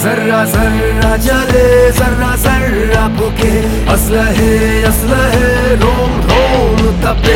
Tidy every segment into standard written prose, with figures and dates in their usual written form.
जर्रा जर्रा जले जर्रा जर्रा भूखे, असलहे असलहे रोम रोम तपे।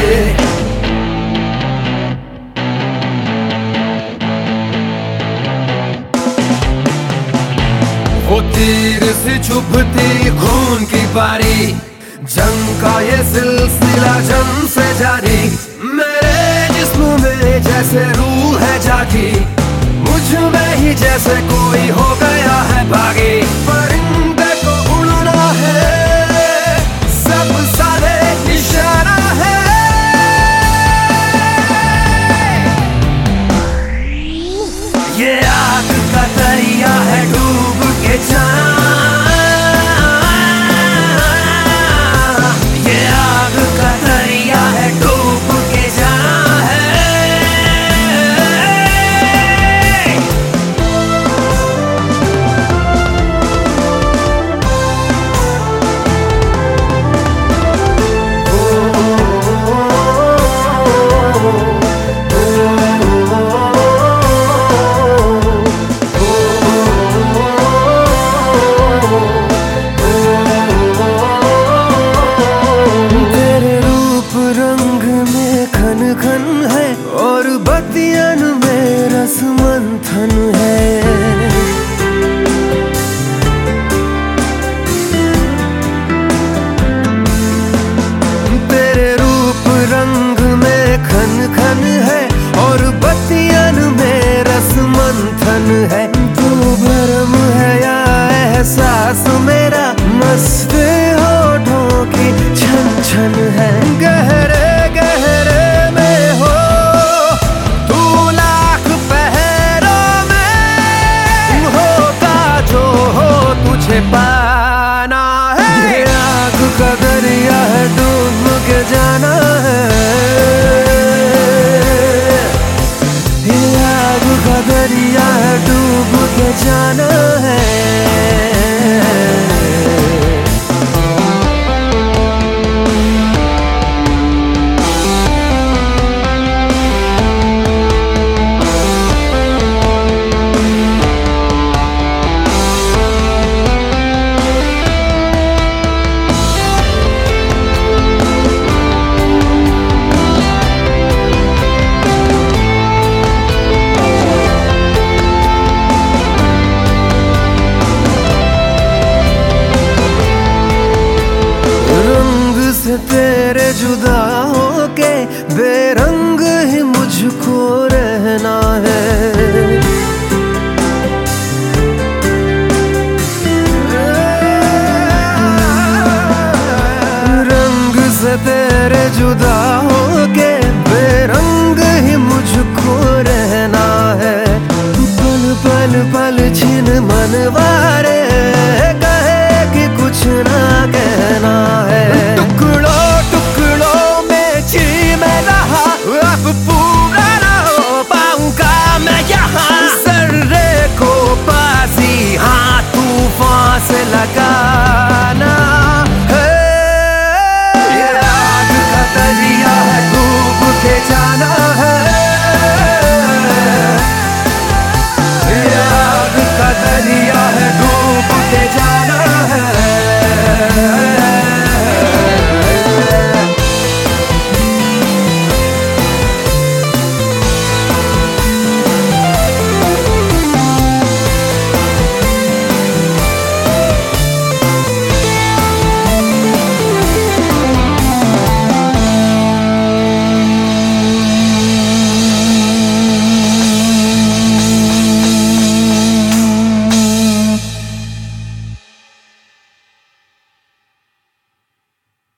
वो तीर सी चुभती खून की बारी, जंग का ये सिलसिला जन्म से जारी। मेरे जिस्म में जैसे रूह है जागी, मुझ में ही जैसे कोई हो गया है बागी। परिंदे को उड़ना है, सब सारे इशारा है। ये आग का दरिया है डूब के जाना, ये आग का दरिया है डूब के जाना है। है और बतियन में रस मंथन है। तेरे रूप रंग में खन खन है और बतियन में रस मंथन है। तू भरम है या एहसास मेरा, मस्ते होठों की छन छन है। गहरे गहरे पाना है। ये आग का दरिया है डूब के जाना है। ये आग का दरिया है डूब के जाना है। तेरे जुदा होके बेरंग ही मुझको रहना है। रंग से तेरे जुदा होके बेरंग ही मुझको रहना है। पल पल पल छिन मनवारे, कहे कि कुछ ना कहना है।